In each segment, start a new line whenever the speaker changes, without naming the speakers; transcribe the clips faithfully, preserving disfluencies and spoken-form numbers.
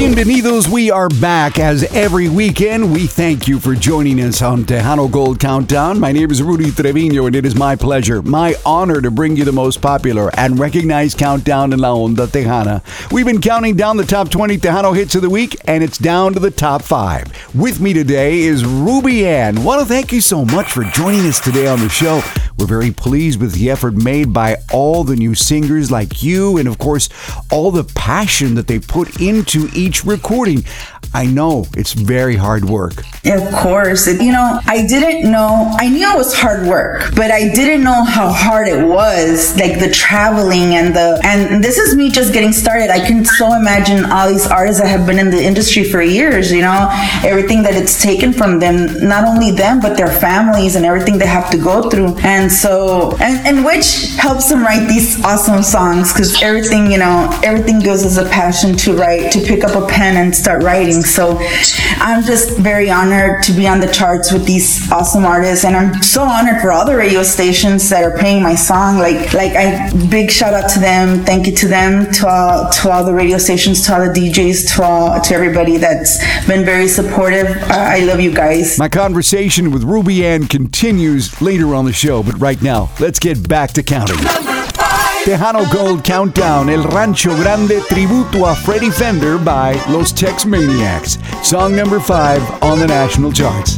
Bienvenidos, we are back as every weekend. We thank you for joining us on Tejano Gold Countdown. My name is Rudy Trevino and it is my pleasure, my honor to bring you the most popular and recognized countdown in La Onda Tejana. We've been counting down the top twenty Tejano hits of the week and it's down to the top five. With me today is Ruby Ann. Want to thank you so much for joining us today on the show. We're very pleased with the effort made by all the new singers like you and, of course, all the passion that they put into each recording. I know it's very hard work.
Of course. You know, I didn't know, I knew it was hard work, but I didn't know how hard it was, like the traveling and the, and this is me just getting started. I can so imagine all these artists that have been in the industry for years, you know, everything that it's taken from them, not only them, but their families and everything they have to go through. And so, and, and which helps them write these awesome songs because everything, you know, everything goes as a passion to write, to pick up a pen and start writing. So I'm just very honored to be on the charts with these awesome artists, and I'm so honored for all the radio stations that are playing my song. Like, like I big shout out to them. Thank you to them, to all, to all the radio stations, to all the D Js, to all, to everybody that's been very supportive. I, I love you guys.
My conversation with Ruby Ann continues later on the show, but right now, let's get back to counting. Tejano Gold Countdown, El Rancho Grande Tributo a Freddie Fender by Los Tex Maniacs. Song number five on the national charts.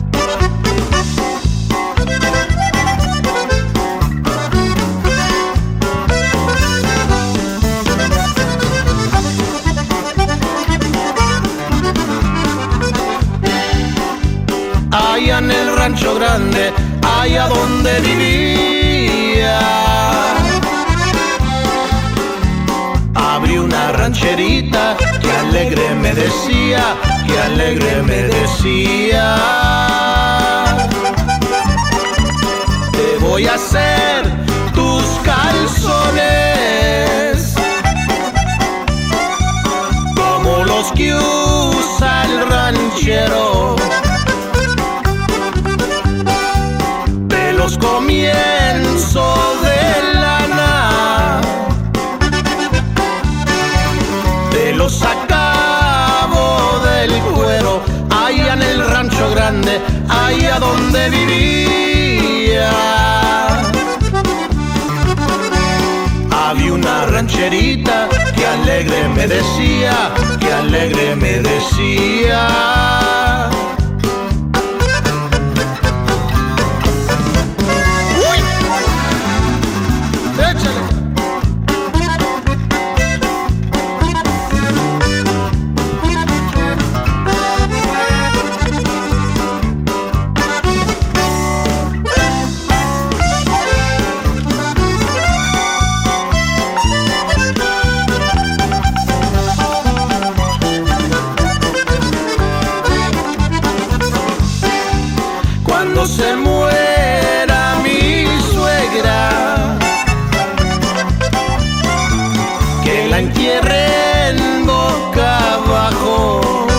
Allá en el Rancho Grande, allá donde vivía, abrí una rancherita que alegre me decía, que alegre me decía. Te voy a hacer tus calzones como los que usa el ranchero. Te los comienzo de lana, los acabo del cuero, allá en el Rancho Grande, allá donde vivía. Había una rancherita que alegre me decía, que alegre me decía. ¡Uy! ¡Échale! Se muera mi suegra, que la entierren boca abajo,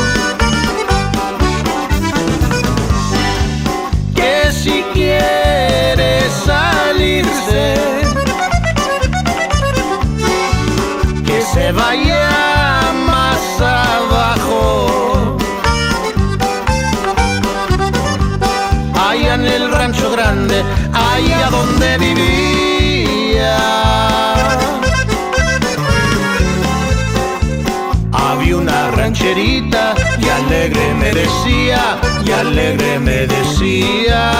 que si quiere salirse, que se vaya más abajo. Allá en el Rancho Grande, allá donde vivía, había una rancherita y alegre me decía, y alegre me decía.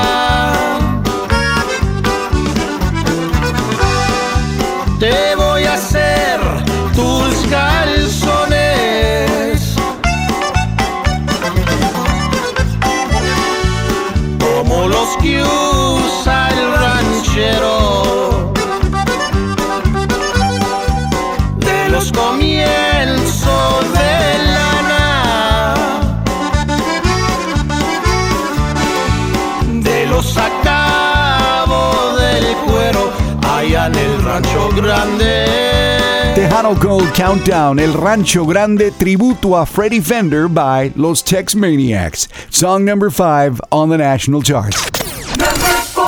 Te voy a hacer tus calzones como los que usa el ranchero. De los comienzos de lana, de los acabo del cuero, allá en el Rancho Grande.
Tejano Gold Countdown, El Rancho Grande Tributo a Freddie Fender by Los Tex Maniacs. Song number five on the national charts.
Number four.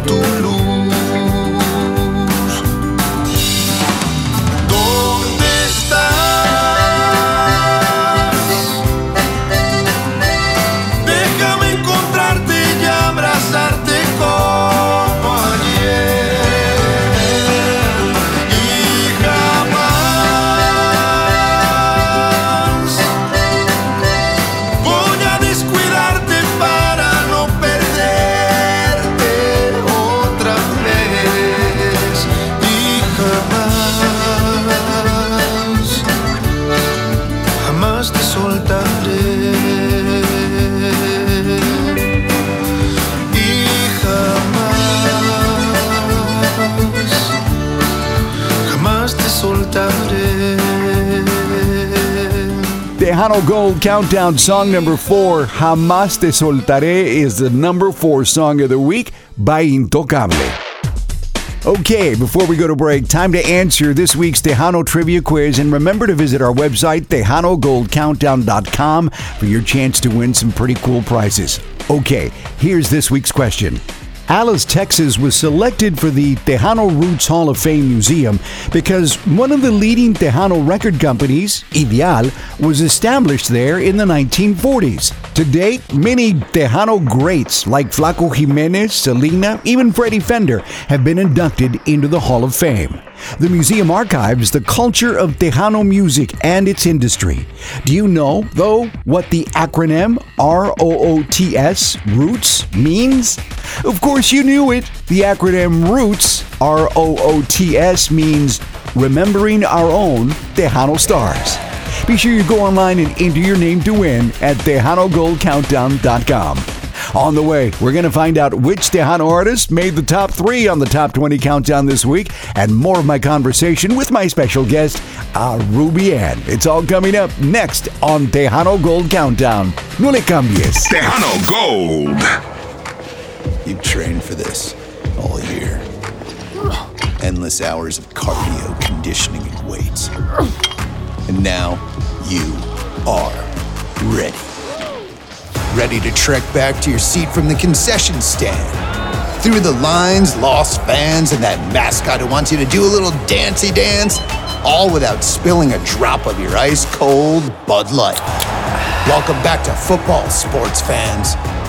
tu luz. ¿Dónde estás? Déjame encontrarte y abrazarte como ayer. Y jamás voy a descuidarte para no perderte otra vez. Y jamás, jamás te soltaré. Y jamás, jamás te soltaré.
Tejano Gold Countdown song number four, Jamás Te Soltaré, is the number four song of the week by Intocable. Okay, before we go to break, time to answer this week's Tejano Trivia Quiz, and remember to visit our website, tejano gold countdown dot com, for your chance to win some pretty cool prizes. Okay, here's this week's question. Alice, Texas was selected for the Tejano Roots Hall of Fame Museum because one of the leading Tejano record companies, Ideal, was established there in the nineteen forties. To date, many Tejano greats like Flaco Jimenez, Selena, even Freddie Fender have been inducted into the Hall of Fame. The museum archives the culture of Tejano music and its industry. Do you know, though, what the acronym R O O T S, Roots, means? Of course you knew it. The acronym Roots, R O O T S, means Remembering Our Own Tejano Stars. Be sure you go online and enter your name to win at tejano gold countdown dot com. On the way, we're going to find out which Tejano artist made the top three on the Top twenty Countdown this week, and more of my conversation with my special guest, uh, Ruby Ann. It's all coming up next on Tejano Gold Countdown. No le cambies.
Tejano Gold.
You've trained for this all year. Endless hours of cardio, conditioning, and weights. And now you are ready. Ready to trek back to your seat from the concession stand. Through the lines, lost fans, and that mascot who wants you to do a little dancey dance, all without spilling a drop of your ice-cold Bud Light. Welcome back to football, sports fans.